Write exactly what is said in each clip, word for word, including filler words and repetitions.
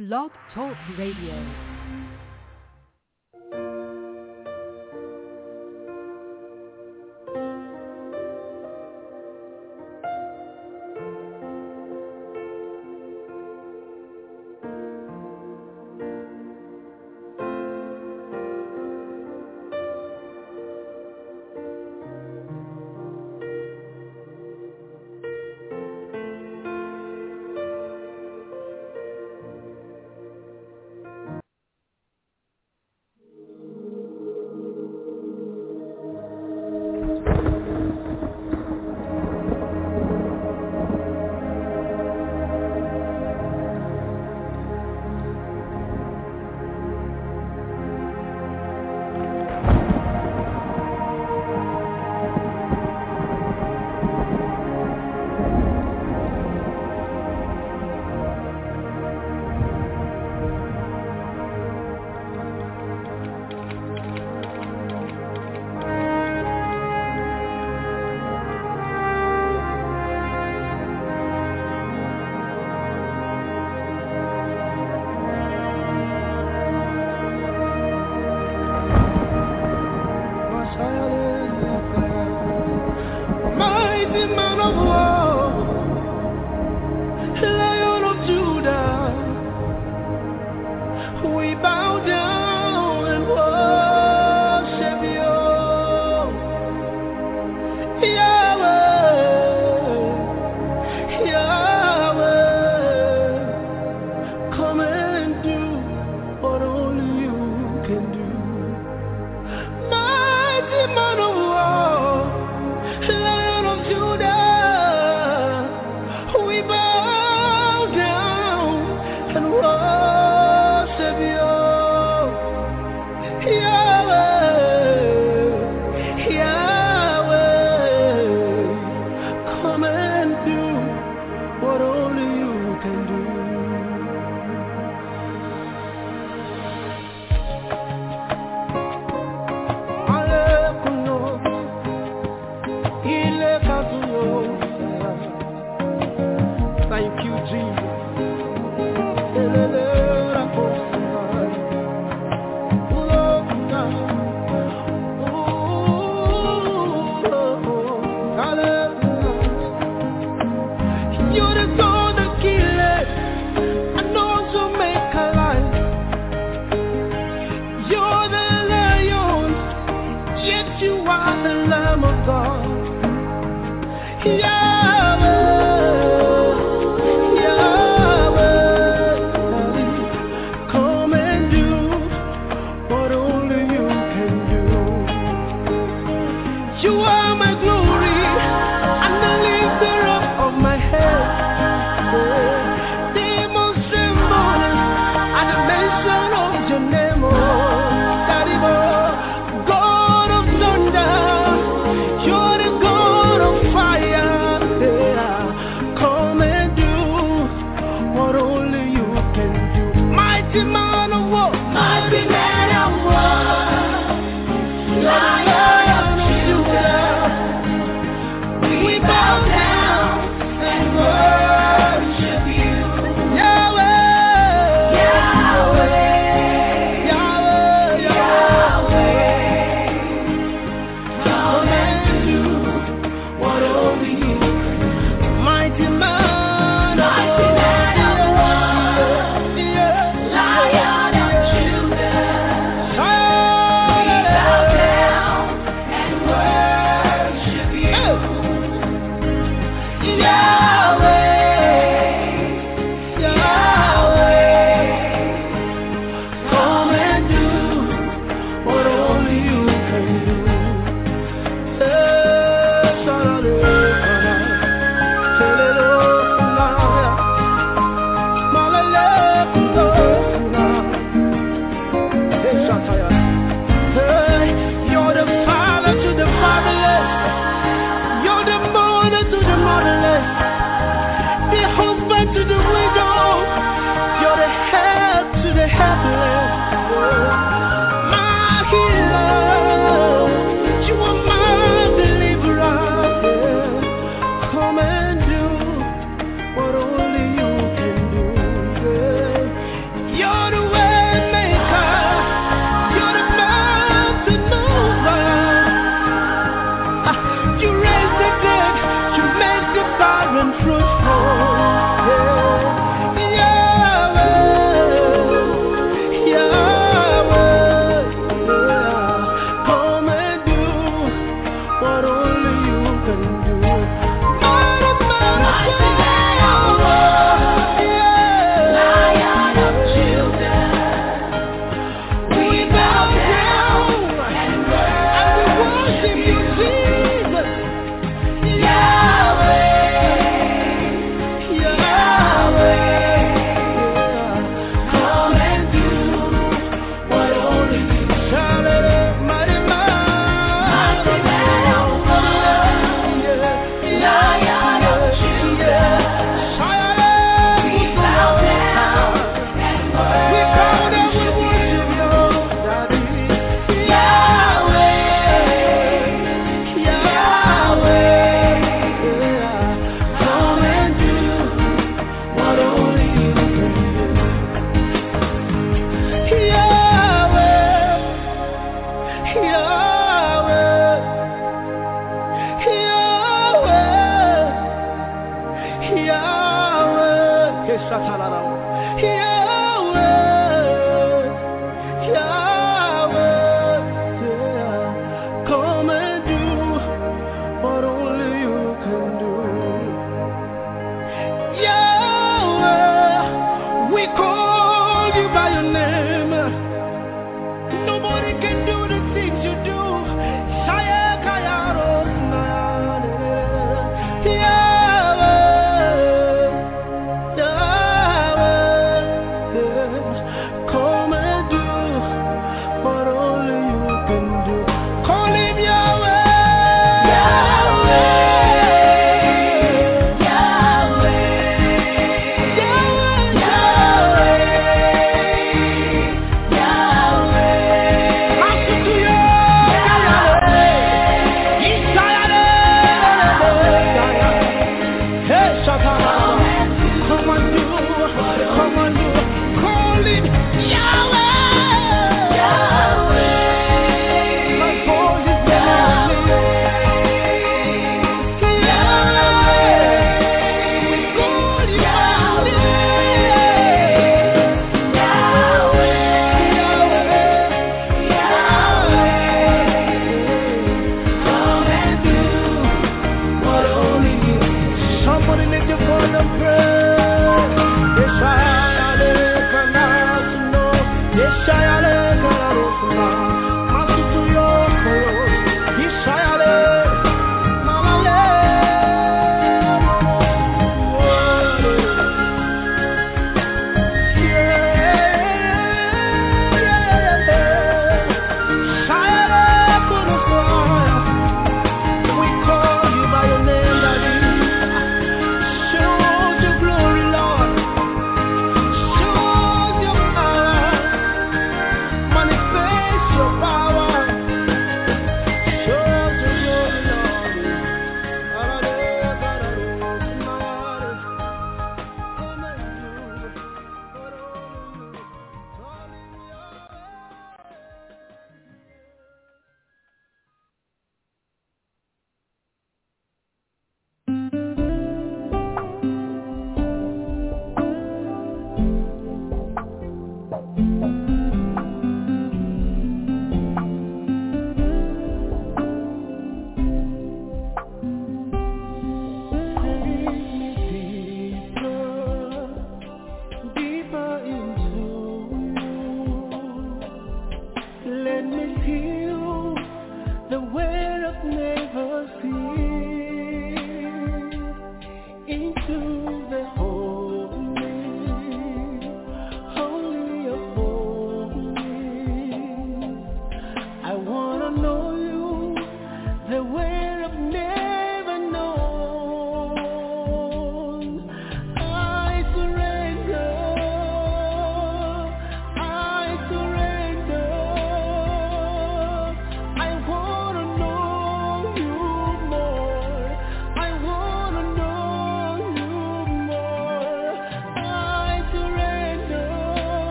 Blog Talk Radio. you by your name. Nobody can do the things you do. Shaya Kayaro Nayane. Yahweh, Yahweh, come and do what only you can do. Call him Yahweh. To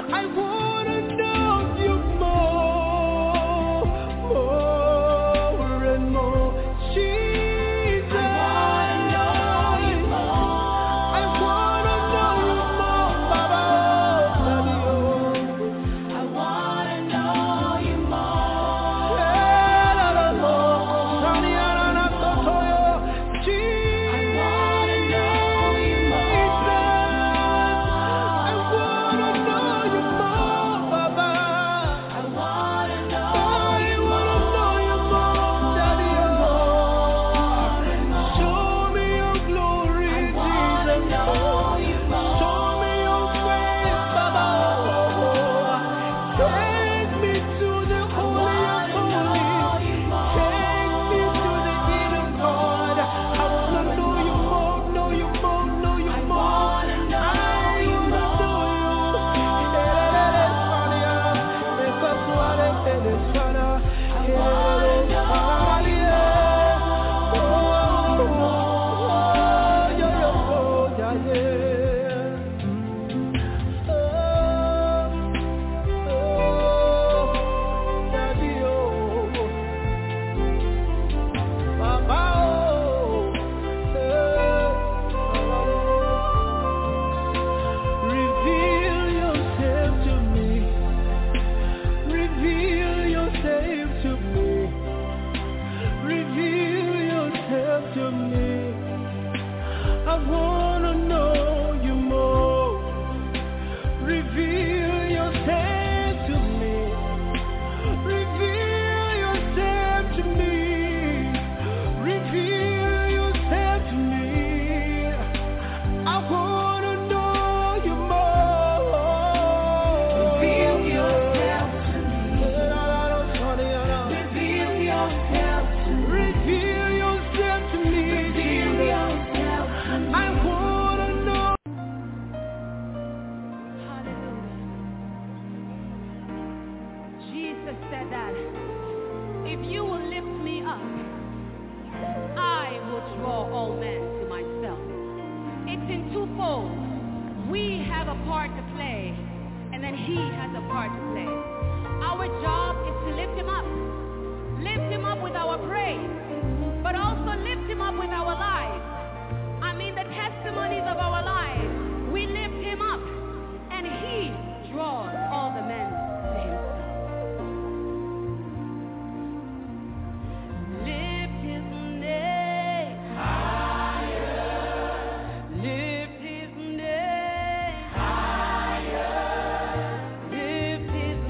I wanna know you more, more and more. Jesus, I wanna know you more. I wanna know you more, Baba. I wanna know you more. Yeah, la, la, la. Saniana, Sotoyo. Jesus, I wanna know you more. I wanna know you more, Baba. I wanna know you more, Daddy. Show me your glory, Jesus. Show me your grace, Baba. Take me to the holy of holies. Take me to the hidden God. I wanna know you more, know you more, know you more. I wanna know you. Reveal yourself to me. Reveal yourself to me. Reveal yourself to me. I wanna know you more. Reveal yourself to me. Reveal yourself to me. Reveal yourself to me. I wanna know you more. Reveal yourself to me. Reveal yourself to me. Reveal yourself to me. Reveal yourself to me. I wanna know. Hallelujah. Jesus said that if you will lift me up, I will draw all men to myself. It's in twofold. We have a part to play, and then he has a part to play. Our job is to lift him up. Lift him up with our praise, but also lift him up with our lives. I mean the testimonies of our lives. We lift him up, and he draws all the men to himself. Lift his name higher. Lift his name higher. Lift his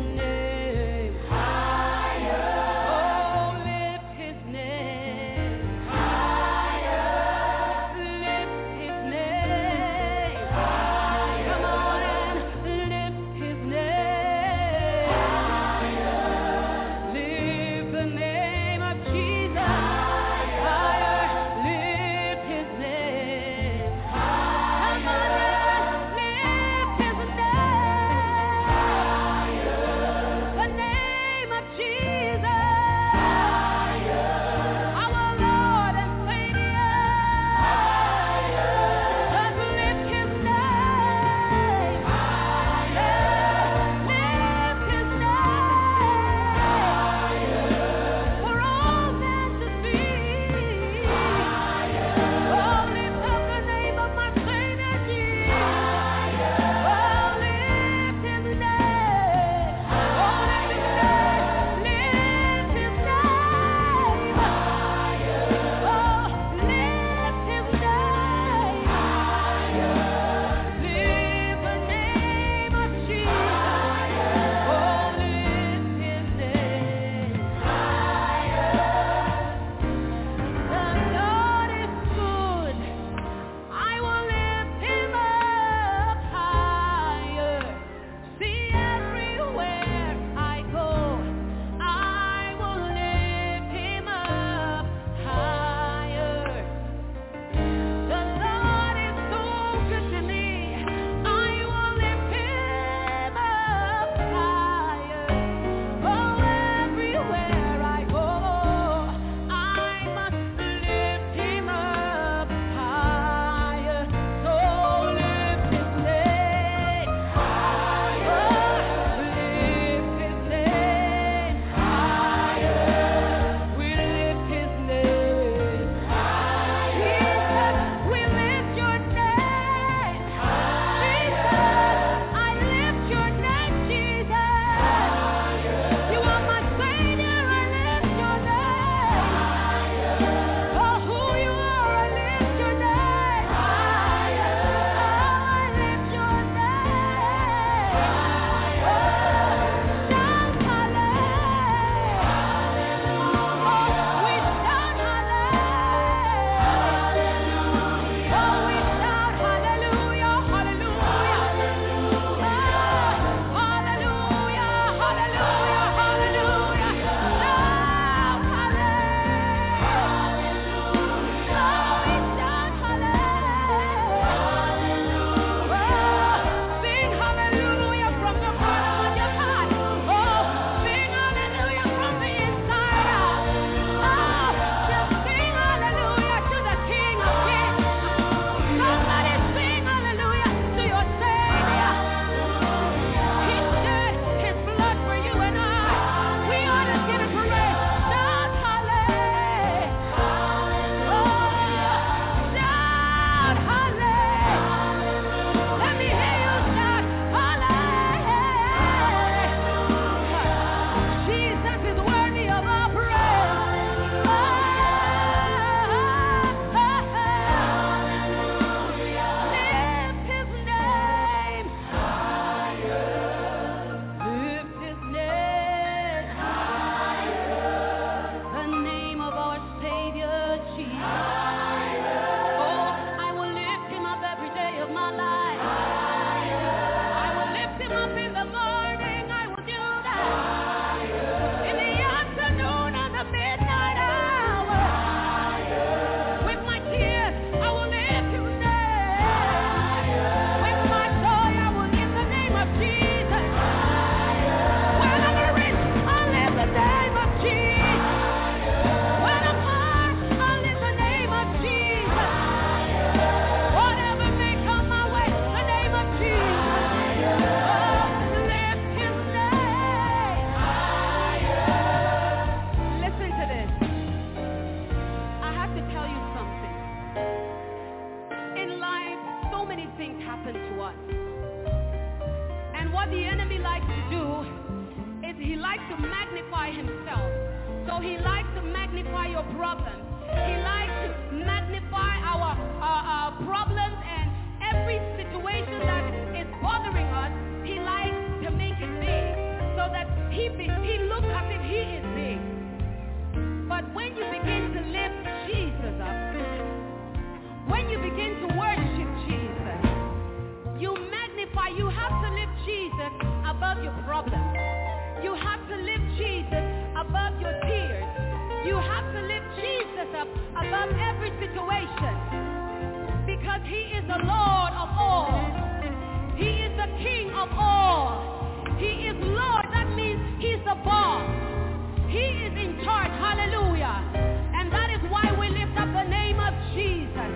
what the enemy likes to do is he likes to magnify himself. So he likes to magnify your problems. He likes to magnify our, our, our problems and every situation that is bothering us. He likes to make it big so that he, be, he looks as if he is big. But when you begin to lift Jesus up, when you begin to worship Jesus, you magnify, you have to lift Jesus above your problems. You have to lift Jesus above your tears. You have to lift Jesus up above every situation. Because he is the Lord of all. He is the King of all. He is Lord. That means he's the boss. He is in charge. Hallelujah. And that is why we lift up the name of Jesus.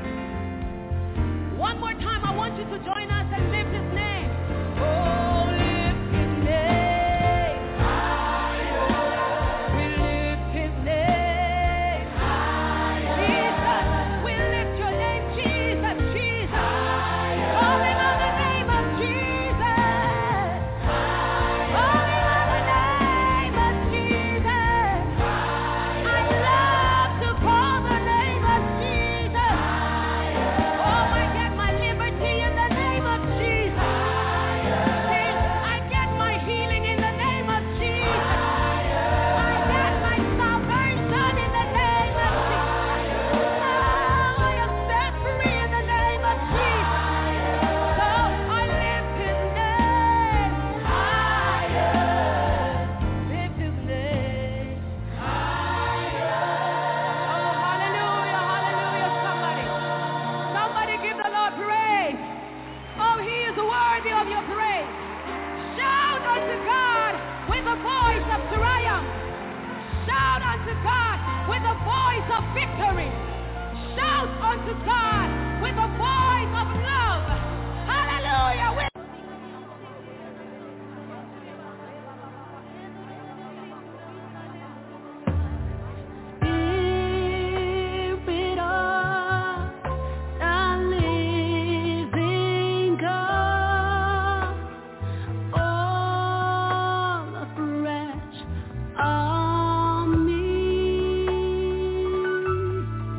One more time, I want you to join us and lift his name. Oh, lift his name.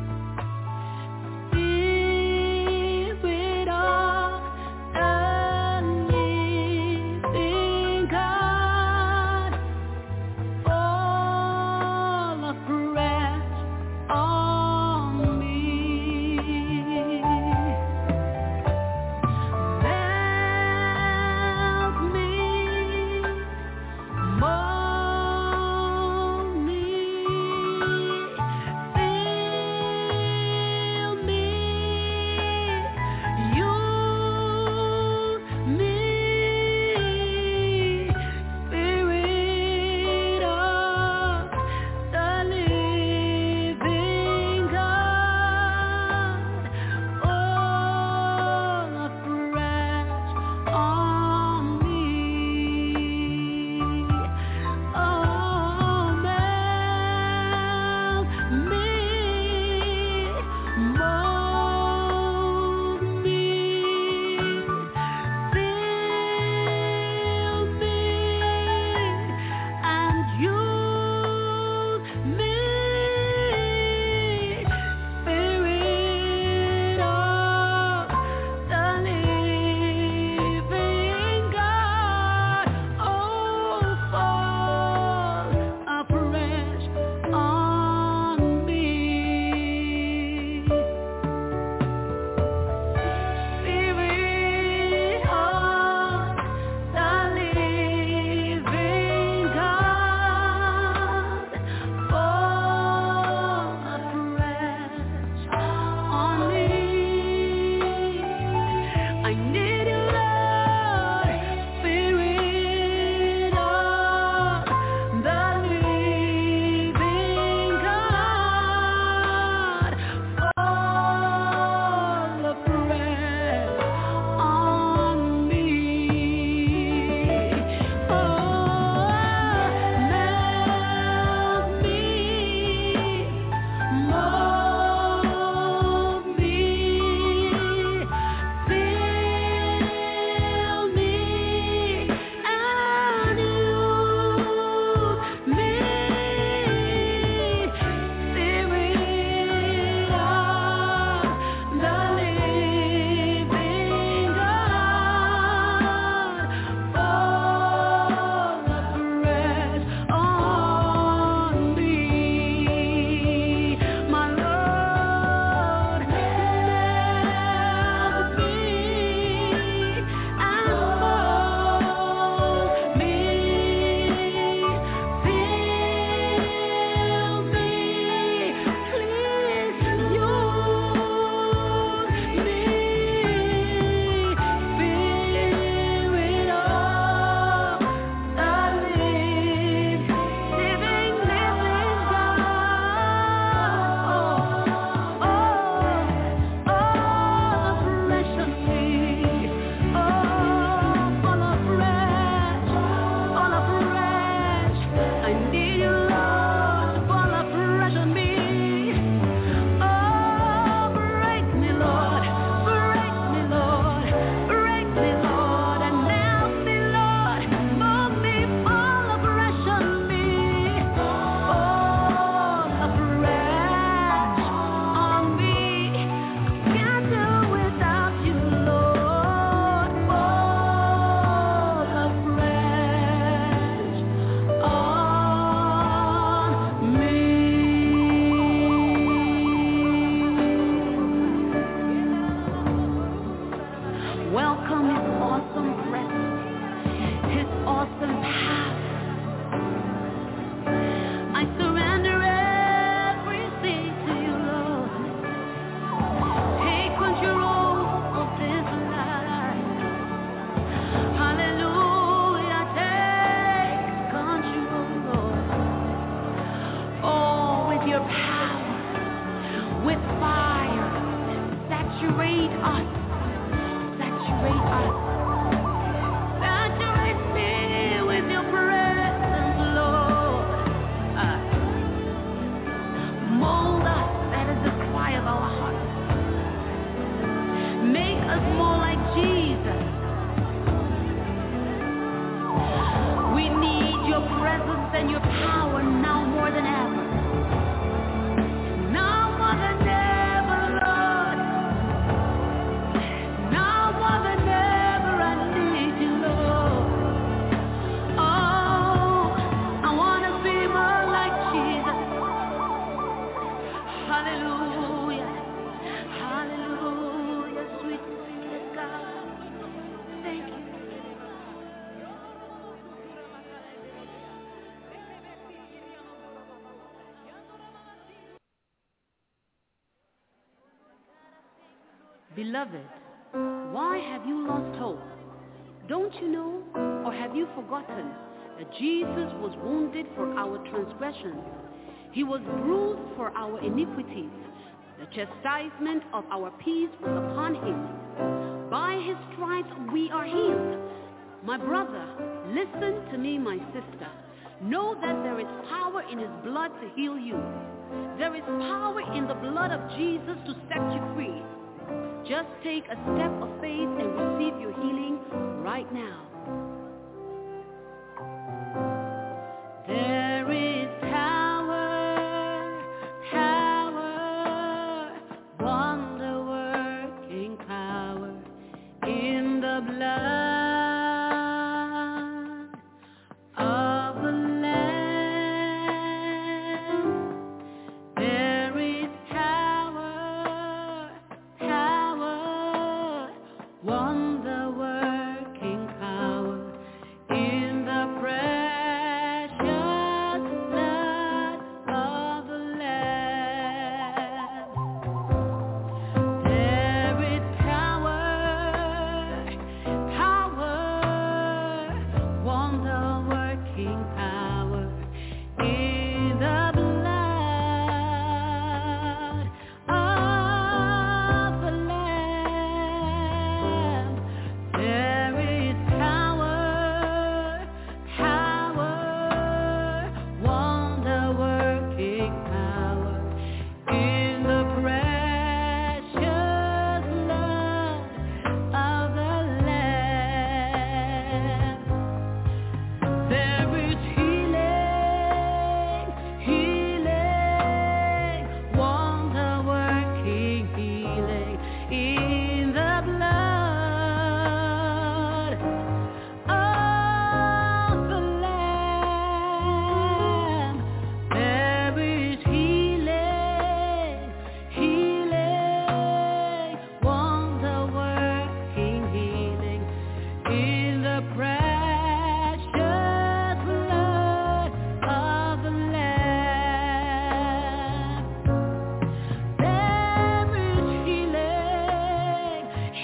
Spirit of and your power now more than ever. Now more than ever, Lord. Now more than ever, I need you, Lord. Oh, I want to be more like Jesus. Hallelujah. Hallelujah, sweet, sweet God. Thank you. Beloved, why have you lost hope? Don't you know, or have you forgotten, that Jesus was wounded for our transgressions? He was bruised for our iniquities. The chastisement of our peace was upon him. By his stripes we are healed. My brother, listen to me, my sister. Know that there is power in his blood to heal you. There is power in the blood of Jesus to set you free. Just take a step of faith and receive your healing right now. There is power, power, wonder-working power in the blood of the Lamb. There is power, power, wonder-working power in the precious blood of the Lamb. There is power, power, wonder-working power in the blood of the Lamb. There is power, power, wonder-working power in the precious blood of the Lamb. There is healing, healing, wonder-working healing in the blood of the Lamb. There is healing, healing, wonder-working healing in the precious blood of the Lamb. There is healing,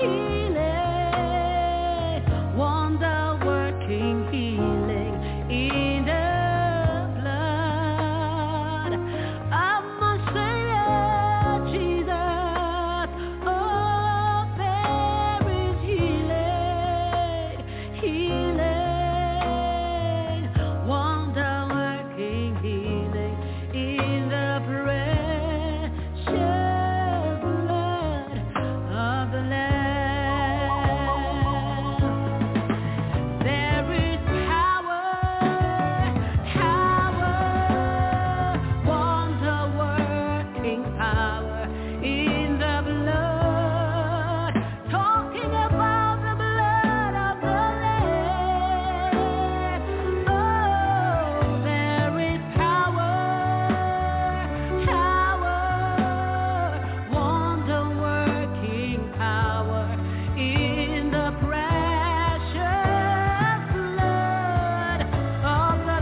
healing, wonder-working healing in the blood of my Savior Jesus. Oh, there is healing, healing, wonder-working healing in the precious blood of the Lamb. There is power, power, wonder-working power in the blood. Talking about the blood of the Lamb. Oh, there is power, power, wonder-working power in the precious blood of the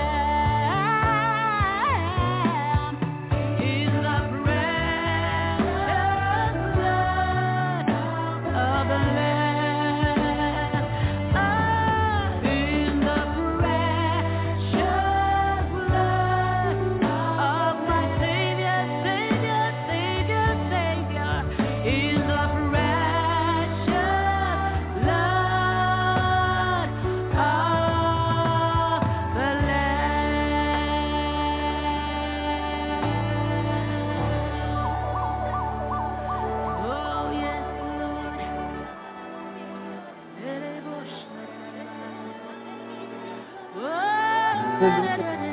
Lamb. In the precious blood of the Lamb. Oh, in the precious blood of my Savior, Savior, Savior, Savior. In the precious blood of the Lamb. Oh, yes, Lord. Oh,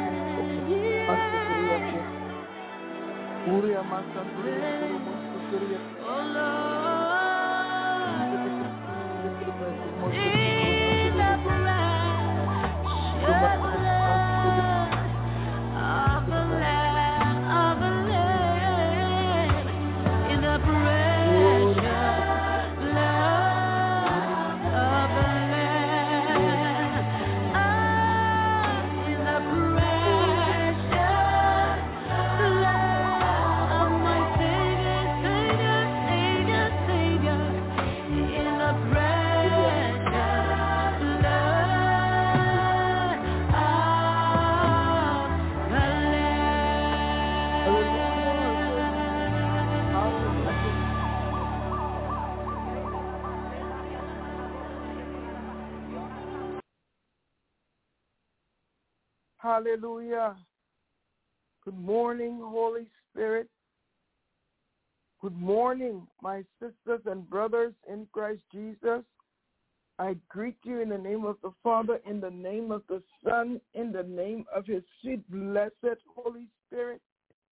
Hallelujah. Good morning, Holy Spirit. Good morning, my sisters and brothers in Christ Jesus. I greet you in the name of the Father, in the name of the Son, in the name of his sweet, blessed Holy Spirit.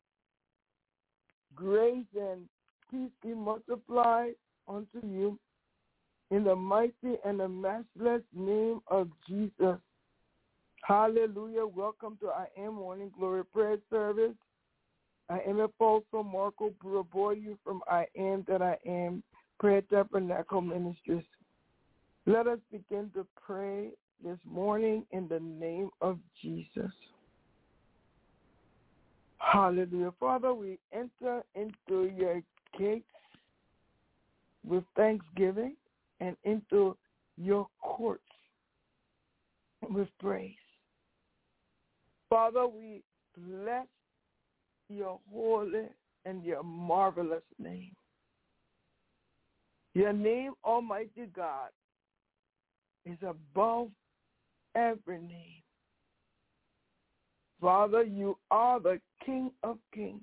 Grace and peace be multiplied unto you in the mighty and the matchless name of Jesus. Hallelujah. Welcome to I Am Morning Glory Prayer Service. I am Apostle Marco Buraboyu from I Am That I Am Prayer Tabernacle Ministries. Let us begin to pray this morning in the name of Jesus. Hallelujah. Father, we enter into your gates with thanksgiving and into your courts with praise. Father, we bless your holy and your marvelous name. Your name, Almighty God, is above every name. Father, you are the King of kings.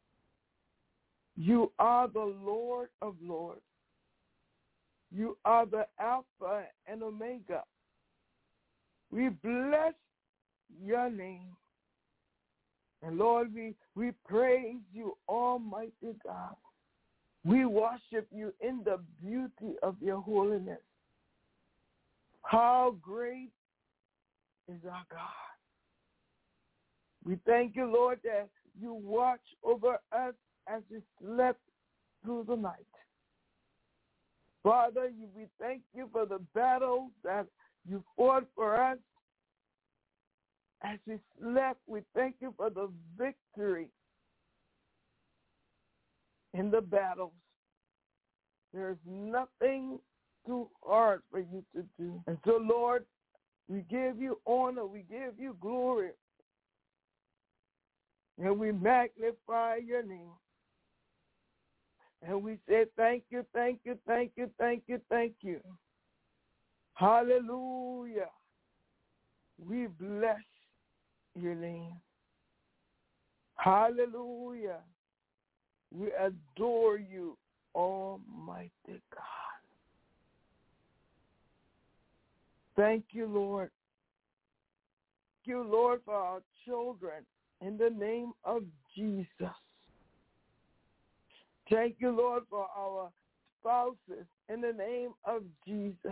You are the Lord of lords. You are the Alpha and Omega. We bless your name. And Lord, we, we praise you, Almighty God. We worship you in the beauty of your holiness. How great is our God. We thank you, Lord, that you watch over us as we slept through the night. Father, you, we thank you for the battle that you fought for us. As we slept, we thank you for the victory in the battles. There's nothing too hard for you to do. And so, Lord, we give you honor, we give you glory, and we magnify your name. And we say thank you, thank you, thank you, thank you, thank you. Hallelujah. We bless your name. Hallelujah. We adore you, Almighty God. Thank you, Lord. Thank you, Lord, for our children in the name of Jesus. Thank you, Lord, for our spouses in the name of Jesus.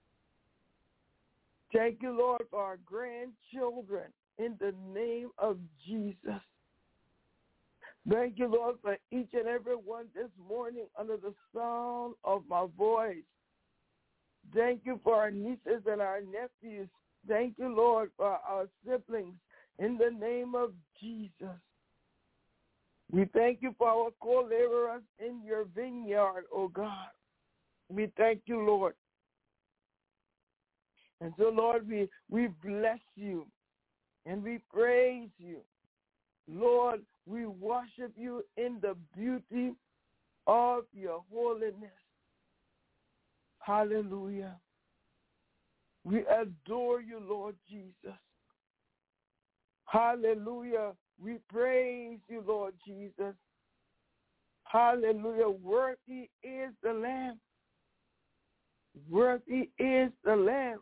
Thank you, Lord, for our grandchildren in the name of Jesus. Thank you, Lord, for each and every one this morning under the sound of my voice. Thank you for our nieces and our nephews. Thank you, Lord, for our siblings in the name of Jesus. We thank you for our co-laborers in your vineyard, oh God. We thank you, Lord. And so, Lord, we, we bless you and we praise you. Lord, we worship you in the beauty of your holiness. Hallelujah. We adore you, Lord Jesus. Hallelujah. We praise you, Lord Jesus. Hallelujah. Worthy is the Lamb. Worthy is the Lamb.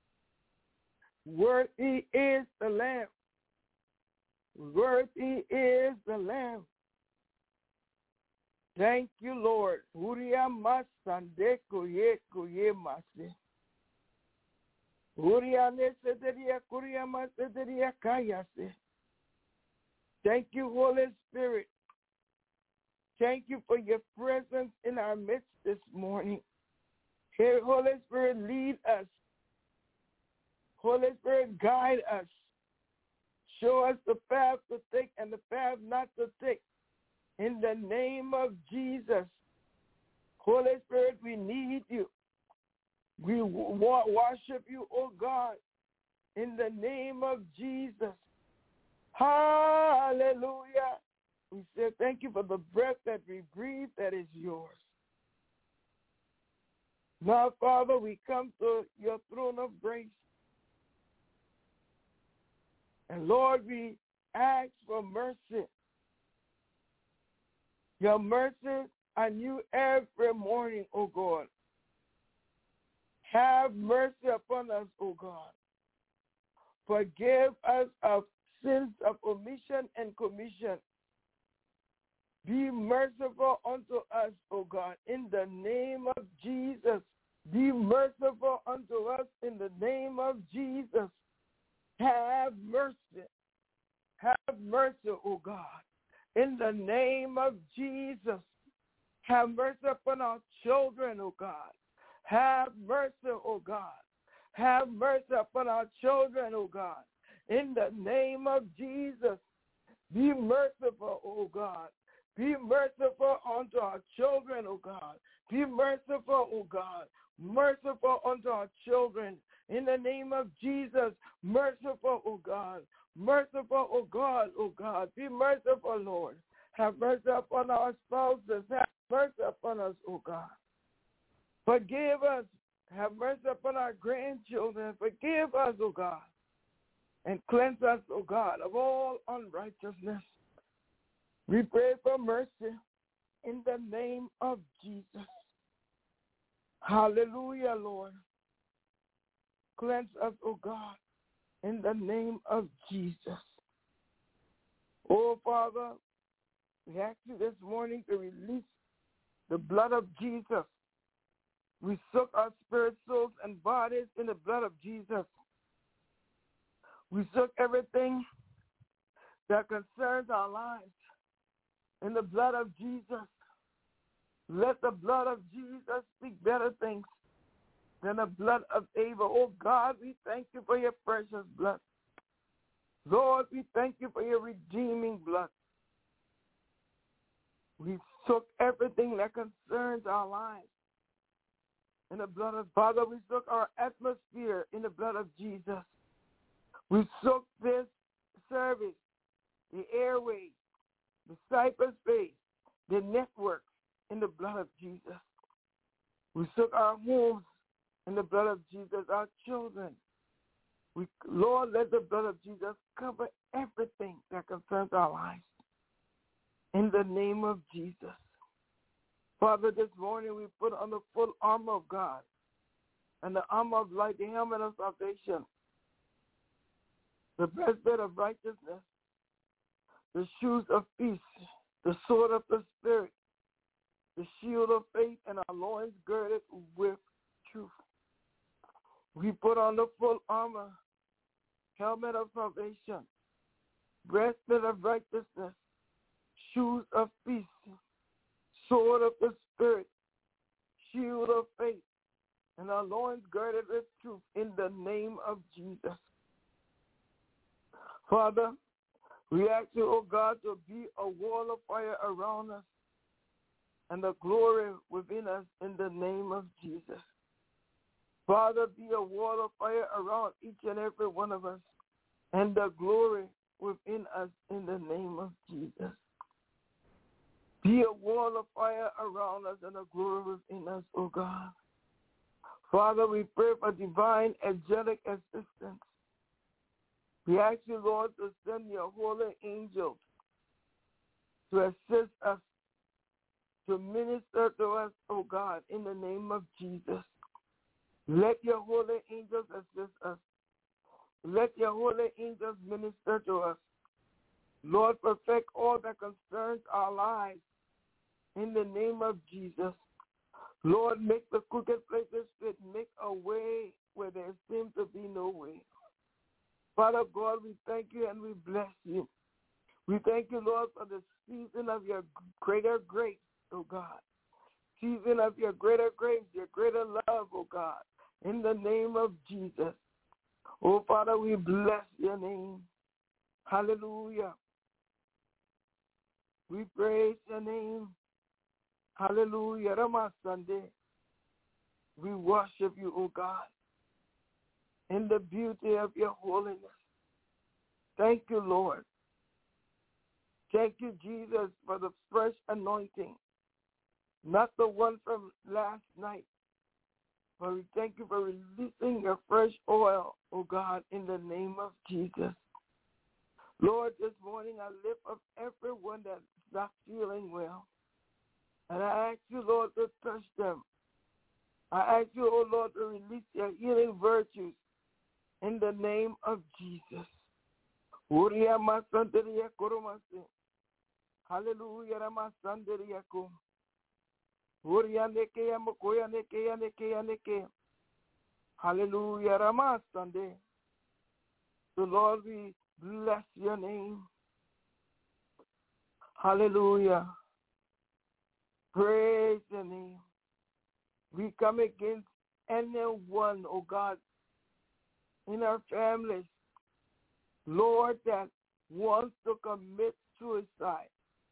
Worthy is the Lamb. Worthy is the Lamb. Thank you, Lord. Uria masande kuye kuye masi. Uria nesederia kuria masederia kayase. Thank you, Holy Spirit. Thank you for your presence in our midst this morning. Here, Holy Spirit, lead us. Holy Spirit, guide us. Show us the path to take and the path not to take. In the name of Jesus. Holy Spirit, we need you. We wa- worship you, oh God, in the name of Jesus. Hallelujah. We say thank you for the breath that we breathe that is yours. Now, Father, we come to your throne of grace. And Lord, we ask for mercy. Your mercy are new every morning, O God. Have mercy upon us, O God. Forgive us of sins of omission and commission. Be merciful unto us, O God, in the name of Jesus. Be merciful unto us in the name of Jesus. Have mercy. Have mercy, O God, in the name of Jesus. Have mercy upon our children, O God. Have mercy, O God. Have mercy upon our children, O God. In the name of Jesus, be merciful, O God. Be merciful unto our children, O God. Be merciful, O God. Merciful unto our children. In the name of Jesus, merciful, O God. Merciful, O God, O God. Be merciful, Lord. Have mercy upon our spouses. Have mercy upon us, O God. Forgive us. Have mercy upon our grandchildren. Forgive us, O God. And cleanse us, O God, of all unrighteousness. We pray for mercy in the name of Jesus. Hallelujah, Lord. Cleanse us, O God, in the name of Jesus. Oh, Father, we ask you this morning to release the blood of Jesus. We soak our spirit, souls, and bodies in the blood of Jesus. We soak everything that concerns our lives in the blood of Jesus. Let the blood of Jesus speak better things than the blood of Abel. Oh, God, we thank you for your precious blood. Lord, we thank you for your redeeming blood. We soak everything that concerns our lives in the blood of Father. We soak our atmosphere in the blood of Jesus. We soak this service, the airways, the cyberspace, the network in the blood of Jesus. We soak our homes in the blood of Jesus, our children. We, Lord, let the blood of Jesus cover everything that concerns our lives. In the name of Jesus. Father, this morning we put on the full armor of God and the armor of light, the helmet of salvation, the breastplate of righteousness, the shoes of peace, the sword of the Spirit, the shield of faith, and our loins girded with truth. We put on the full armor, helmet of salvation, breastplate of righteousness, shoes of peace, sword of the Spirit, shield of faith, and our loins girded with truth in the name of Jesus. Father, we ask you, oh God, to be a wall of fire around us and the glory within us in the name of Jesus. Father, be a wall of fire around each and every one of us and the glory within us in the name of Jesus. Be a wall of fire around us and the glory within us, oh God. Father, we pray for divine angelic assistance. We ask you, Lord, to send your holy angels to assist us, to minister to us, oh God, in the name of Jesus. Let your holy angels assist us. Let your holy angels minister to us. Lord, perfect all that concerns our lives in the name of Jesus. Lord, make the crooked places straight. Make a way where there seems to be no way. Father God, we thank you and we bless you. We thank you, Lord, for the season of your greater grace, oh God. Season of your greater grace, your greater love, oh God, in the name of Jesus. Oh, Father, we bless your name. Hallelujah. We praise your name. Hallelujah. Rama Sunday. We worship you, oh God, in the beauty of your holiness. Thank you, Lord. Thank you, Jesus, for the fresh anointing, not the one from last night, but we thank you for releasing your fresh oil, oh God, in the name of Jesus. Lord, this morning I lift up everyone that's not feeling well. And I ask you, Lord, to touch them. I ask you, oh Lord, to release your healing virtues in the name of Jesus. Hallelujah. Hallelujah. So Lord, we bless your name. Hallelujah. Praise your name. We come against anyone, oh God, in our families, Lord, that wants to commit suicide,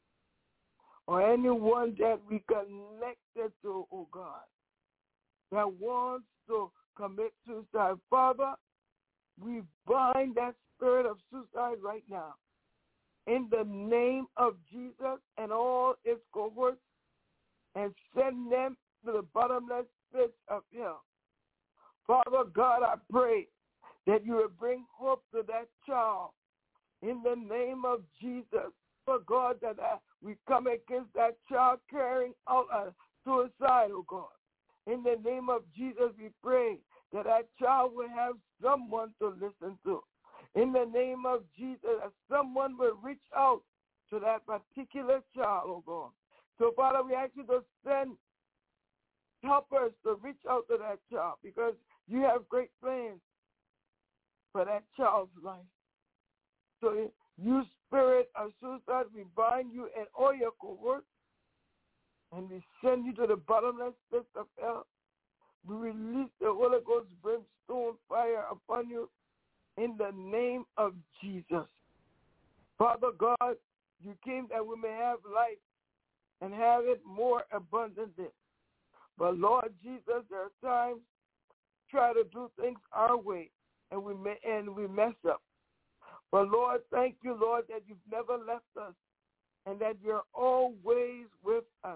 or anyone that we connected to, oh God, that wants to commit suicide. Father, we bind that spirit of suicide right now in the name of Jesus and all its cohorts, and send them to the bottomless pits of hell. Father God, I pray that you will bring hope to that child in the name of Jesus. For God, that uh, we come against that child carrying out a suicide, oh God. In the name of Jesus, we pray that that child will have someone to listen to. In the name of Jesus, that someone will reach out to that particular child, oh God. So, Father, we ask you to send helpers to reach out to that child, because you have great plans for that child's life. So, you spirit of suicide, we bind you and all your cohorts, and we send you to the bottomless pits of hell. We release the Holy Ghost brimstone fire upon you in the name of Jesus. Father God, you came that we may have life and have it more abundantly. But Lord Jesus, there are times try to do things our way, and we may, and we mess up. But Lord, thank you, Lord, that you've never left us and that you're always with us.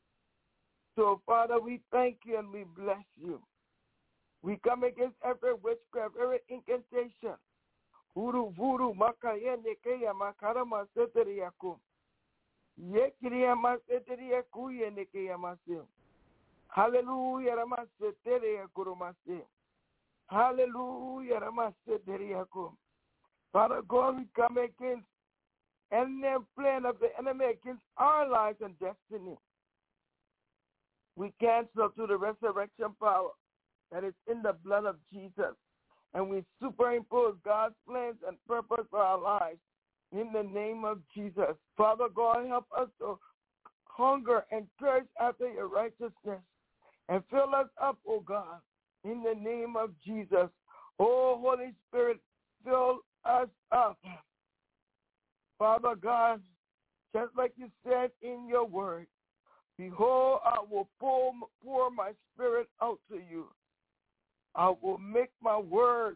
So, Father, we thank you and we bless you. We come against every witchcraft, every incantation. Uru vuru makaya nekeya makarama seteriyaku. Yekiriya maseteriyaku yenekeya masim. Hallelujah, ramaseteriyaku romase. Hallelujah, ramaseteriyaku. Father God, we come against any plan of the enemy against our lives and destiny. We cancel through the resurrection power that is in the blood of Jesus. And we superimpose God's plans and purpose for our lives in the name of Jesus. Father God, help us to hunger and thirst after your righteousness. And fill us up, oh God, in the name of Jesus. Oh, Holy Spirit, fill us up. Father God, just like you said in your word, behold, I will pour, pour my spirit out to you. I will make my words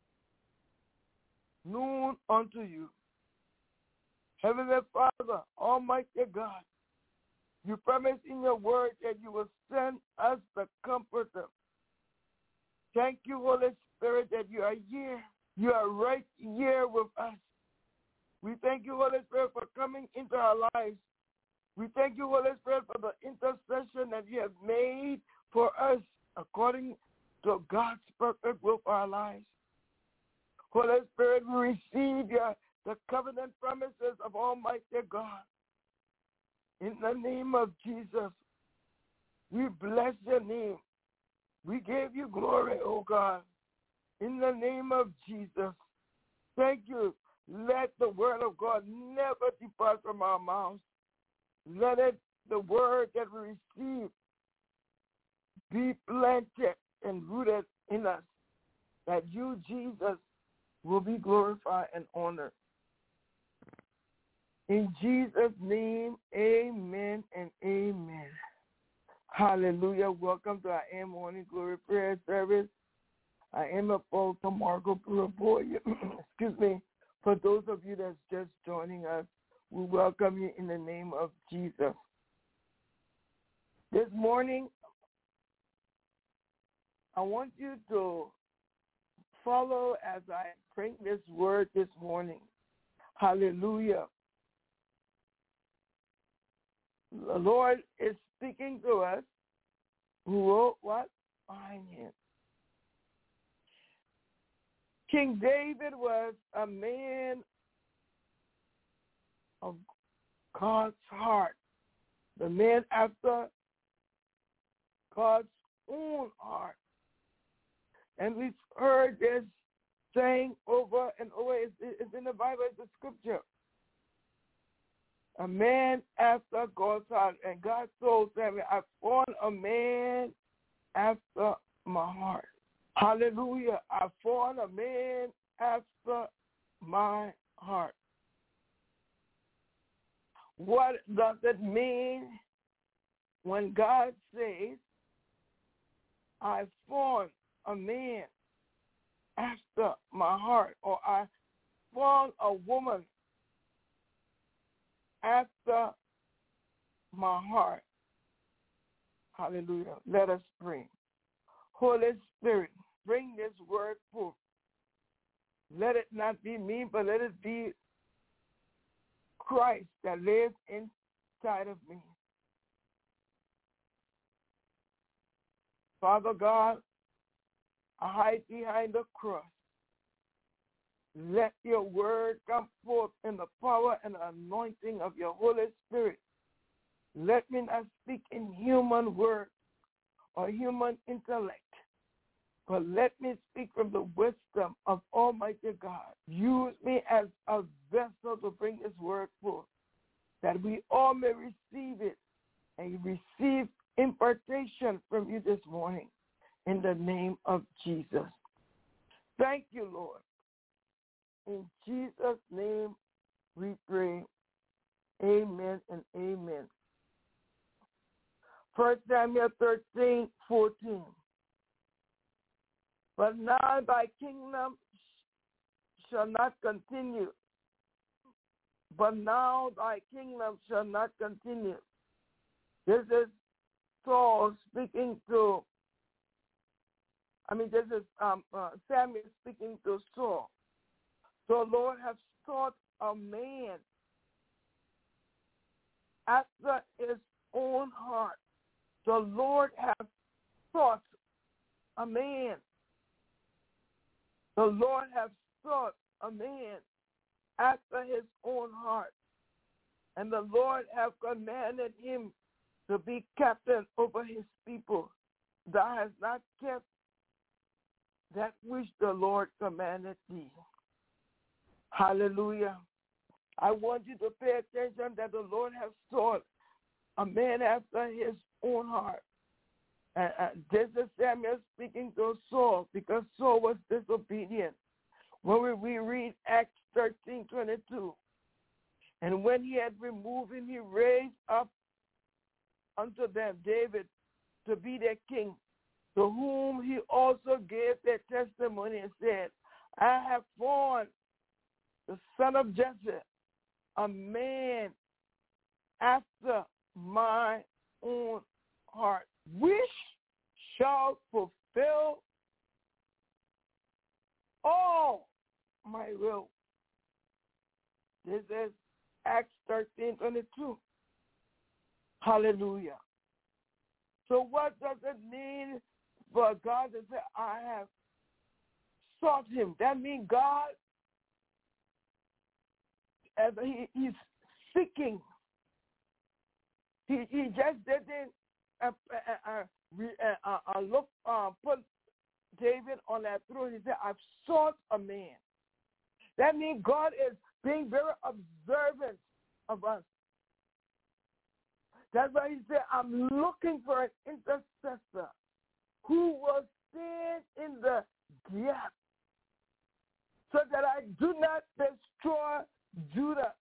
known unto you. Heavenly Father, Almighty God, you promised in your word that you will send us the Comforter. Thank you, Holy Spirit, that you are here. You are right here with us. We thank you, Holy Spirit, for coming into our lives. We thank you, Holy Spirit, for the intercession that you have made for us according to God's perfect will for our lives. Holy Spirit, we receive your, the covenant promises of Almighty God. In the name of Jesus, we bless your name. We give you glory, oh God. In the name of Jesus, thank you. Let the word of God never depart from our mouths. Let it, the word that we receive, be planted and rooted in us, that you, Jesus, will be glorified and honored. In Jesus' name, amen and amen. Hallelujah. Welcome to our A M Morning Glory Prayer Service. I am Apostle Margot Buraboy. Excuse me. For those of you that's just joining us, we welcome you in the name of Jesus. This morning, I want you to follow as I bring this word this morning. Hallelujah. The Lord is speaking to us who wrote what? Behind him. King David was a man of God's heart, the man after God's own heart. And we've heard this saying over and over. It's, it's in the Bible, it's the scripture. A man after God's heart. And God told Samuel, I found a man after my heart. Hallelujah. I found a man after my heart. What does it mean when God says, I found a man after my heart, or I found a woman after my heart? Hallelujah. Let us pray. Holy Spirit, bring this word forth. Let it not be me, but let it be Christ that lives inside of me. Father God, I hide behind the cross. Let your word come forth in the power and anointing of your Holy Spirit. Let me not speak in human words or human intellect, but let me speak from the wisdom of Almighty God. Use me as a vessel to bring this word forth, that we all may receive it and receive impartation from you this morning in the name of Jesus. Thank you, Lord. In Jesus' name we pray. Amen and amen. First Samuel thirteen, fourteen. But now thy kingdom shall not continue. But now thy kingdom shall not continue. This is Saul speaking to, I mean, this is um, uh, Samuel speaking to Saul. So Lord has sought a man after his own heart. The Lord has sought a man. The Lord has sought a man after his own heart. And the Lord have commanded him to be captain over his people. Thou hast not kept that which the Lord commanded thee. Hallelujah. I want you to pay attention that the Lord has sought a man after his own heart. And uh, this is Samuel speaking to Saul, because Saul was disobedient. When we, we read Acts thirteen twenty-two, and when he had removed him, he raised up unto them David to be their king, to whom he also gave their testimony and said, I have found the son of Jesse, a man after my own heart, which shall fulfill all my will. This is Acts thirteen twenty-two. Hallelujah. So what does it mean for God to say, I have sought him? That means God, as he, he's seeking He he just didn't uh, uh, uh, uh, uh, look uh, put David on that throne. He said, "I've sought a man." That means God is being very observant of us. That's why he said, "I'm looking for an intercessor who will stand in the gap so that I do not destroy Judah."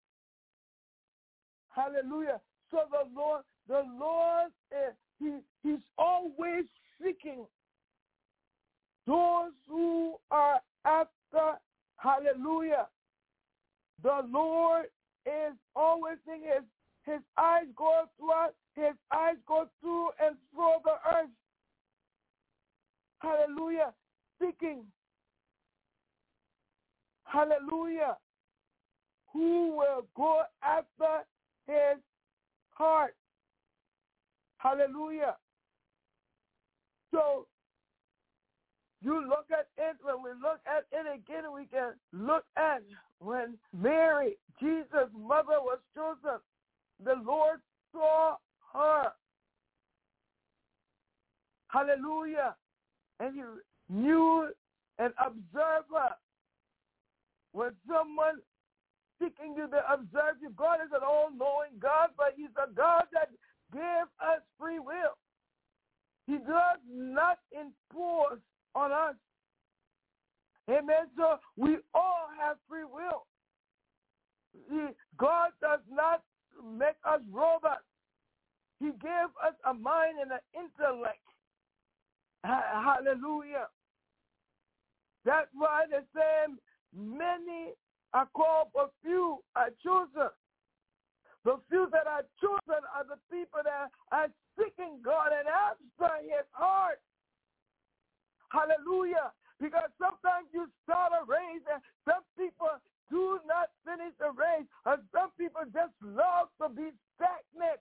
Hallelujah. So the Lord, the Lord, uh, he, he's always seeking those who are after, hallelujah. The Lord is always seeking his, his eyes go throughout, his eyes go through and through the earth. Hallelujah. Seeking, hallelujah, who will go after his heart. Hallelujah. So you look at it, when we look at it again, we can look at when Mary, Jesus' mother, was chosen. The Lord saw her. Hallelujah. And he knew and observed her. When someone seeking you to observe you, God is an all-knowing God, but he's a God that gives us free will. He does not impose on us. Amen. So we all have free will. He, God does not make us robots. He gave us a mind and an intellect. Hallelujah. That's why they say many are called, but few are chosen. The few that are chosen are the people that are seeking God and after his heart. Hallelujah. Because sometimes you start a race and some people do not finish the race, and some people just love to be stagnant.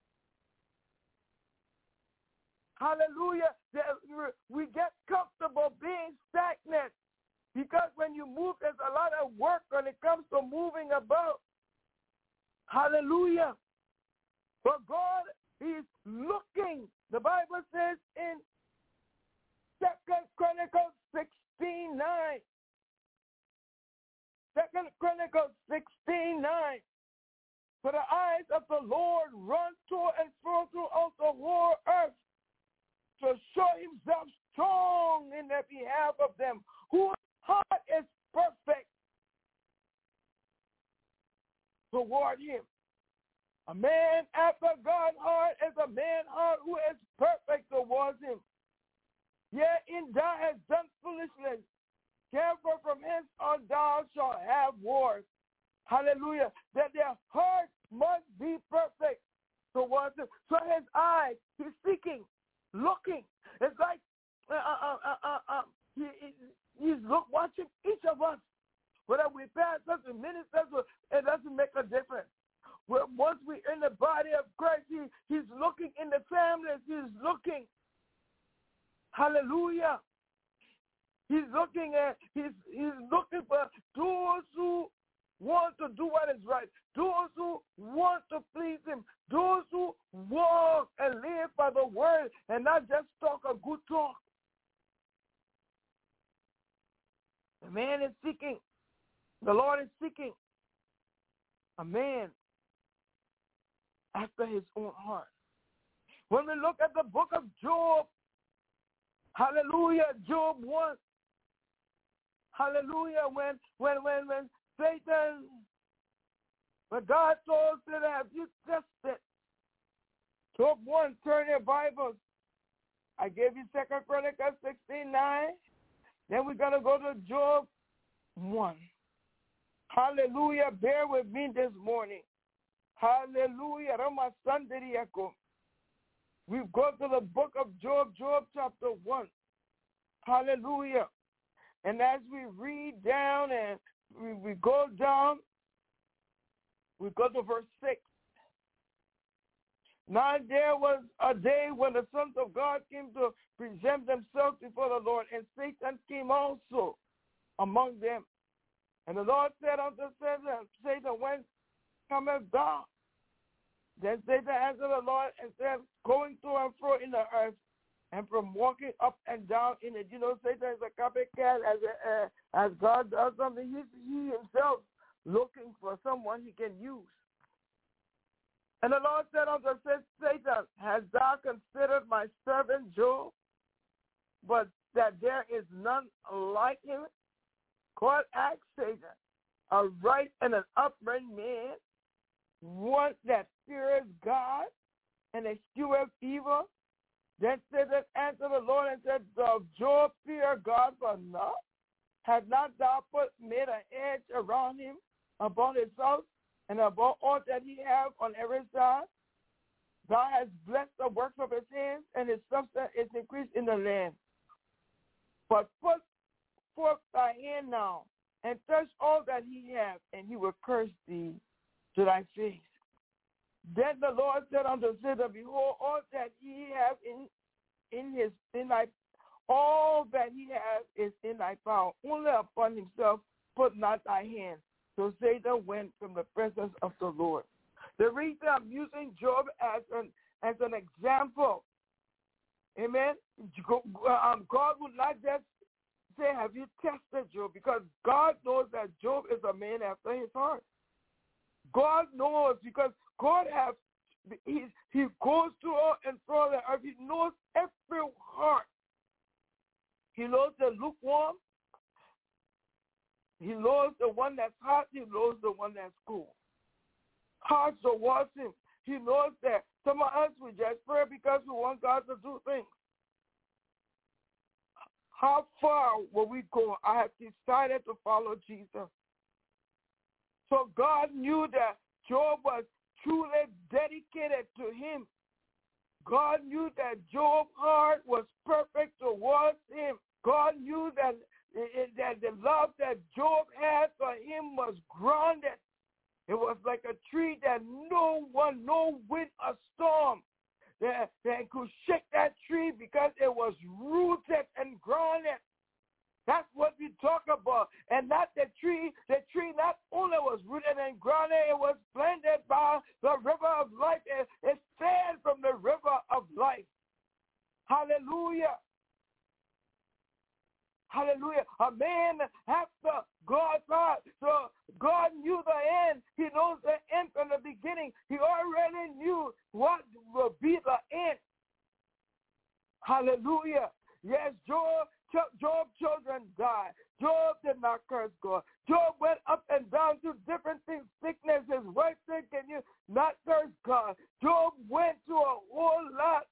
Hallelujah. We get comfortable being stagnant because when you move, there's a lot of work when it comes to moving about. Hallelujah. But God is looking. The Bible says in Second Chronicles sixteen nine. Second Chronicles sixteen nine. For the eyes of the Lord run to and fro throughout the whole earth to show himself strong in the behalf of them whose heart is perfect toward him. A man after God's heart is a man heart who is perfect towards him. Yet in thou hast done foolishness. Therefore from hence on thou shalt have wars. Hallelujah. That their heart must be perfect towards him. So his eyes, he's seeking, looking. It's like uh, uh, uh, uh, uh, he, he's look, watching each of us. Whether we pastors and ministers, it doesn't make a difference. Well, once we're in the body of Christ, he, he's looking in the families. He's looking. Hallelujah. He's looking at, he's, he's looking for those who want to do what is right, those who want to please him, those who walk and live by the word and not just talk a good talk. The man is seeking, the Lord is seeking a man after his own heart. When we look at the book of Job, hallelujah, Job one, hallelujah, when when when when Satan, when God told him, have you tested? Job one, turn your Bibles. I gave you Second Chronicles sixteen nine. Then we're going to go to Job one. Hallelujah. Bear with me this morning. Hallelujah. We go to the book of Job, Job chapter one. Hallelujah. And as we read down and we, we go down, we go to verse six. Now there was a day when the sons of God came to present themselves before the Lord, and Satan came also among them. And the Lord said unto Satan, Satan, whence cometh thou? Then Satan answered the Lord and said, going to and fro in the earth, and from walking up and down in it. You know, Satan is a copycat. As a, uh, as God does something, he, he himself looking for someone he can use. And the Lord said unto Satan, hast thou considered my servant Job, but that there is none like him? God asked Satan, a right and an upright man, one that fears God and escheweth evil. Then Satan answered the Lord and said, doth Job fear God for naught? Hast not thou put made an edge around him, about his house, and about all that he have on every side? Thou hast blessed the works of his hands, and his substance is increased in the land. But put forth thy hand now, and touch all that he hath, and he will curse thee to thy face. Then the Lord said unto Satan, behold, all that he hath in in his in thy all that he hath is in thy power. Only upon himself put not thy hand. So Satan went from the presence of the Lord. The reason I'm using Job as an as an example, amen. Um, God would not just say, have you tested Job? Because God knows that Job is a man after his heart. God knows, because God has, he, he goes through and through the earth. He knows every heart. He knows the lukewarm. He knows the one that's hot. He knows the one that's cool. Hearts towards him. He knows that some of us, we just pray because we want God to do things. How far will we go? I have decided to follow Jesus. So God knew that Job was truly dedicated to him. God knew that Job's heart was perfect towards him. God knew that, that the love that Job had for him was grounded. It was like a tree that no one, no wind or storm that, that could shake that tree, because it was rooted and grounded. That's what we talk about. And not the tree. The tree not only was rooted and grounded, it was planted by the river of life. It, it fed from the river of life. Hallelujah. Hallelujah. A man after God's heart. So God knew the end. He knows the end from the beginning. He already knew what will be the end. Hallelujah. Yes, Job, Job's children died. Job did not curse God. Job went up and down through different things. Sickness, his wife said, can you not curse God? Job went through a whole lot.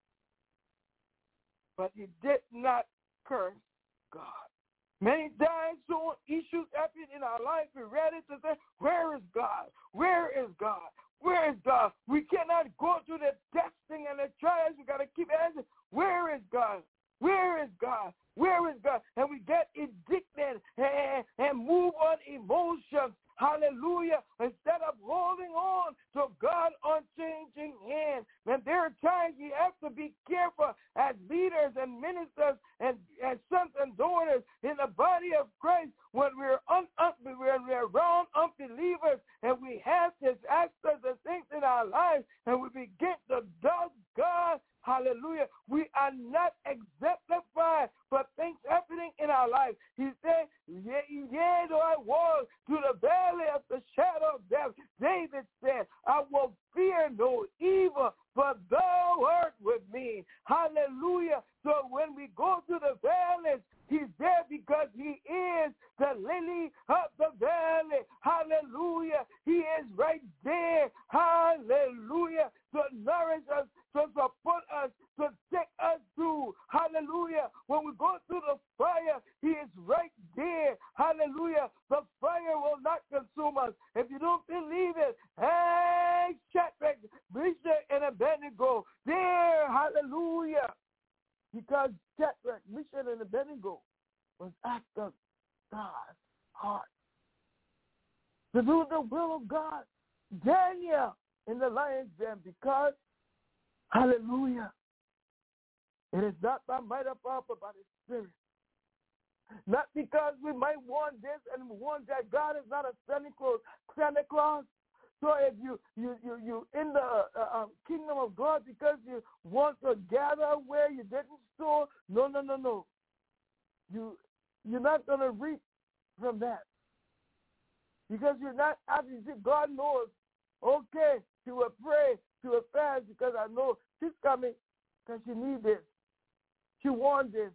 But he did not curse God. Many times, so issues happen in our life, we're ready to say, where is God? Where is God? Where is God? We cannot go through the testing and the trials. We got to keep asking, where is God? Where is God? Where is God? And we get indignant and, and move on emotions. Hallelujah. Instead of holding on to God's unchanging hand. And there are times we have to be careful as leaders and ministers and, and sons and daughters in the body of Christ when we're, un, un, when we're around unbelievers and we have disasters and things in our lives and we begin to doubt God. Hallelujah. We are not exemplified for things happening in our life. He said, yea, yea, though I walk through the valley of the shadow of death, David said, I will fear no evil, for thou art with me. Hallelujah. So when we go through the valleys, he's there because he is the lily of the valley. Hallelujah. He is right there. Hallelujah. To nourish us, to support us, to take us through. Hallelujah. When we go through the fire, he is right there. Hallelujah. The fire will not consume us. If you don't believe it, hey, Shadrach, Meshach, and Abednego, there, hallelujah. Because Shadrach, Meshach, and Abednego was after God's heart. To do the will of God. Daniel in the lion's den, because, hallelujah, it is not by might or power, but by the Spirit. Not because we might want this and want that. God is not a Santa Claus. Santa Claus. So if you you you you in the uh, uh, kingdom of God because you want to gather where you didn't store, no, no, no, no. You you're not gonna reap from that because you're not. Obviously, God knows. Okay, she will pray, she will fast because I know she's coming because she needs this. She wants this.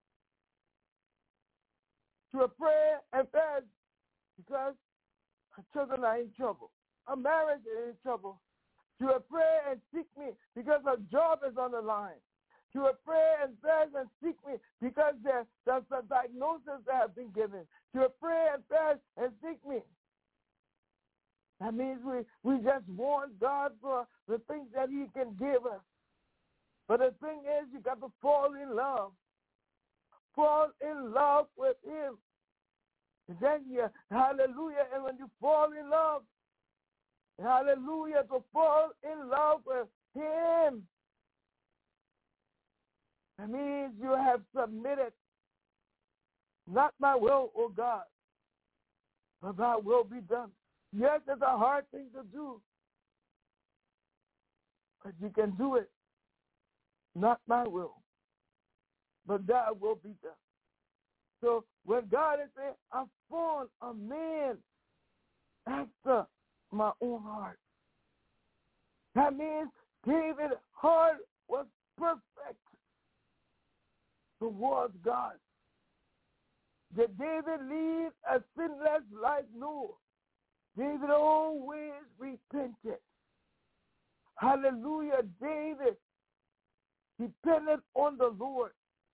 She will pray and fast because her children are in trouble. Her marriage is in trouble. She will pray and seek me because her job is on the line. She will pray and fast and seek me because there, there's a diagnosis that has been given. She will pray and fast and seek me. That means we, we just want God for the things that he can give us. But the thing is, you got to fall in love. Fall in love with him. And then you, hallelujah, and when you fall in love, hallelujah, to fall in love with him, that means you have submitted, not my will, O God, but thy will be done. Yes, it's a hard thing to do, but you can do it. Not my will, but thy will be done. So when God is saying, I formed a man after my own heart, that means David's heart was perfect towards God. Did David lead a sinless life? No. David always repented. Hallelujah. David depended on the Lord.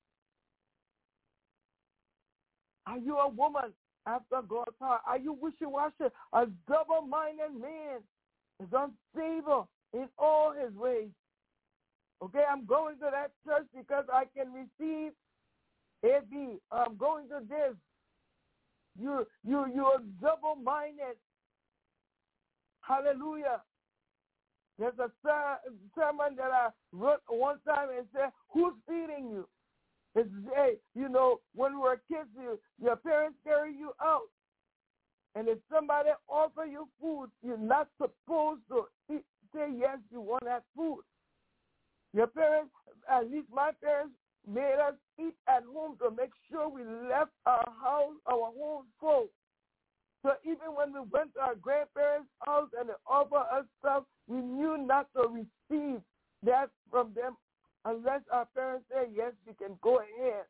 Are you a woman after God's heart? Are you wishy-washy? A double-minded man is unstable in all his ways. Okay, I'm going to that church because I can receive A B. I'm going to this. You, you, you're double-minded. Hallelujah. There's a ser- sermon that I wrote one time and said, who's feeding you? It's, hey, you know, when we were kids, you, your parents carry you out. And if somebody offer you food, you're not supposed to eat, say yes, you want that food. Your parents, at least my parents, made us eat at home to make sure we left our house, our home full. So even when we went to our grandparents' house and they offered us stuff, we knew not to receive that from them unless our parents say, yes, you can go ahead.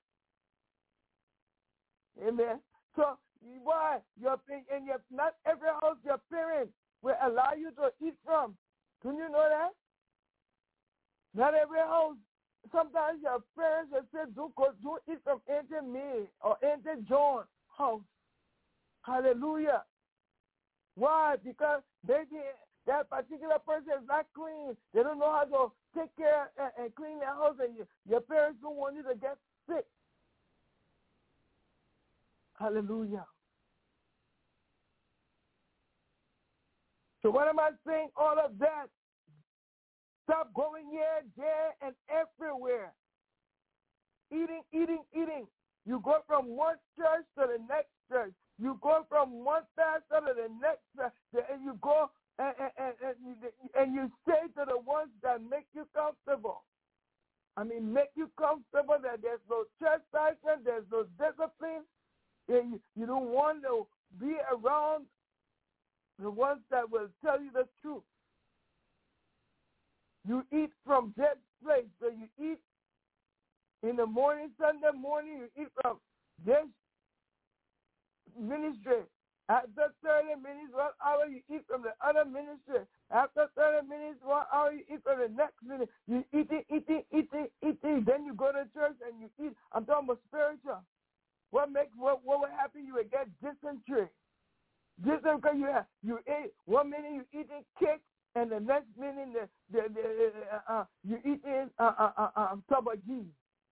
Amen. So why? Your, and your, not every house your parents will allow you to eat from. Can you know that? Not every house. Sometimes your parents will say, don't, go, don't eat from Auntie May or Auntie John's house. Hallelujah. Why? Because maybe that particular person is not clean. They don't know how to take care and, and clean their house, and you, your parents don't want you to get sick. Hallelujah. So what am I saying? All of that. Stop going here, there, and everywhere. Eating, eating, eating. You go from one church to the next church. You go from one pastor to the next pastor, and you go and, and, and, and you say to the ones that make you comfortable. I mean, make you comfortable that there's no chastisement, there's no discipline. And you, you don't want to be around the ones that will tell you the truth. You eat from that place. So you eat in the morning, Sunday morning, you eat from this ministry. After thirty minutes, one hour, you eat from the other ministry. After thirty minutes, one hour, you eat from the next ministry. You eating, eating, eating, eating. Then you go to church and you eat. I'm talking about spiritual. What makes what what will happen? You will get dysentery. Dysentery because you have you ate one minute you eating cake and the next minute the, the, the, uh, uh, you eating uh, uh, uh, uh, tabagi.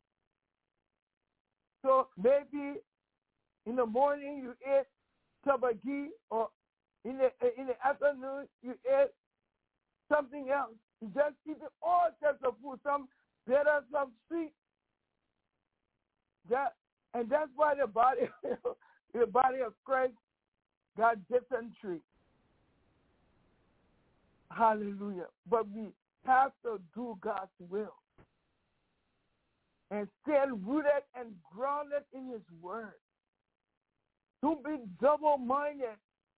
So maybe in the morning you eat tabagi, or in the in the afternoon you eat something else. You just eating all types of food, some better, some sweet. That and that's why the body, the body of Christ got dysentery. Hallelujah. But we have to do God's will and stand rooted and grounded in his word. Don't be double-minded.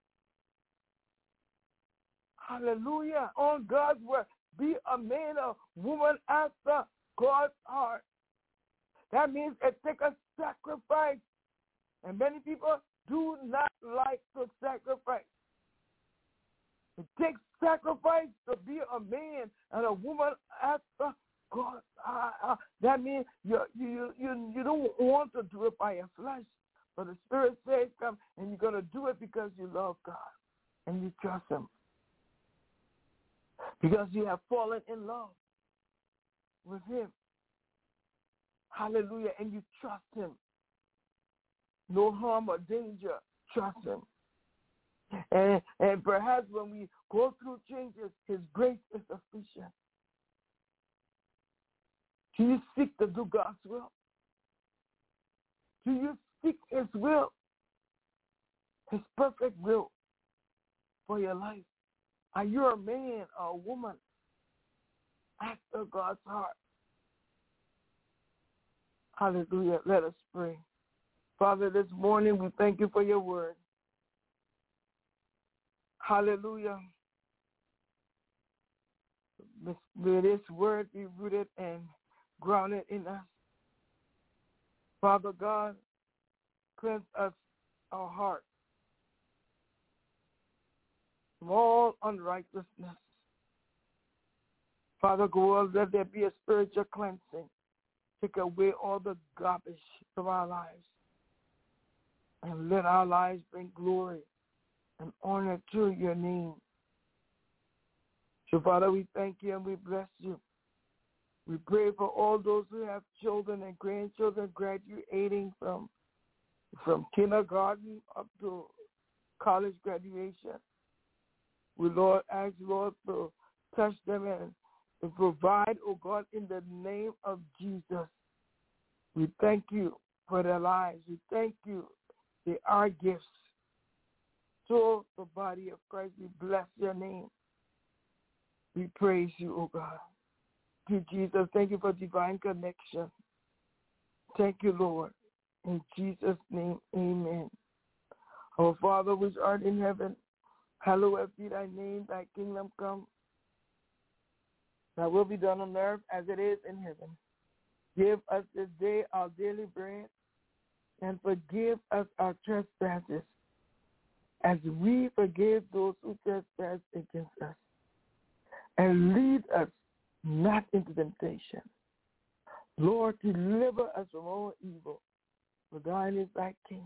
Hallelujah. On God's word. Be a man or woman after God's heart. That means it takes a sacrifice. And many people do not like to sacrifice. It takes sacrifice to be a man and a woman after God. Uh, uh, that means you, you, you, you don't want to do it by your flesh. But the Spirit says come, and you're going to do it because you love God and you trust him. Because you have fallen in love with him. Hallelujah. And you trust him. No harm or danger. Trust him. And, and perhaps when we go through changes, his grace is sufficient. Do you seek to do God's will? Do you seek his will? His perfect will for your life? Are you a man or a woman after God's heart? Hallelujah. Let us pray. Father, this morning we thank you for your word. Hallelujah. May this word be rooted and grounded in us. Father God, cleanse us, our heart, from all unrighteousness. Father God, let there be a spiritual cleansing. Take away all the garbage from our lives. And let our lives bring glory and honor to your name. So, Father, we thank you and we bless you. We pray for all those who have children and grandchildren graduating from, from kindergarten up to college graduation. We, Lord, ask, Lord, to touch them and to provide, oh God, in the name of Jesus. We thank you for their lives. We thank you. They are gifts. So the body of Christ, we bless your name. We praise you, oh God. To Jesus, thank you for divine connection. Thank you, Lord. In Jesus' name, amen. Our Father which art in heaven, hallowed be thy name, thy kingdom come. Thy will be done on earth as it is in heaven. Give us this day our daily bread, and forgive us our trespasses, as we forgive those who trespass against us. And lead us not into temptation. Lord, deliver us from all evil, for thine is thy kingdom,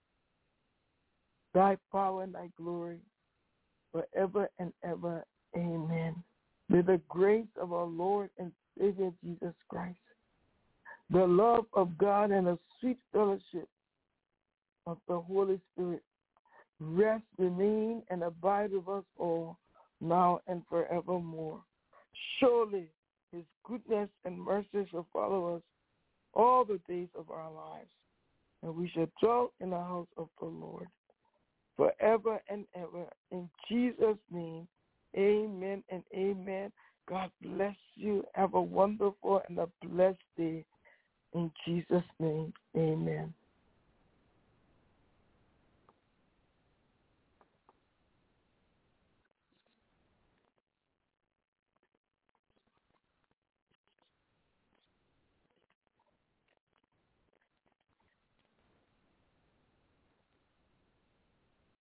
thy power and thy glory, forever and ever. Amen. May the grace of our Lord and Savior Jesus Christ, the love of God, and the sweet fellowship of the Holy Spirit rest, remain, and abide with us all, now and forevermore. Surely his goodness and mercy shall follow us all the days of our lives, and we shall dwell in the house of the Lord forever and ever. In Jesus' name, amen and amen. God bless you. Have a wonderful and a blessed day. In Jesus' name, amen.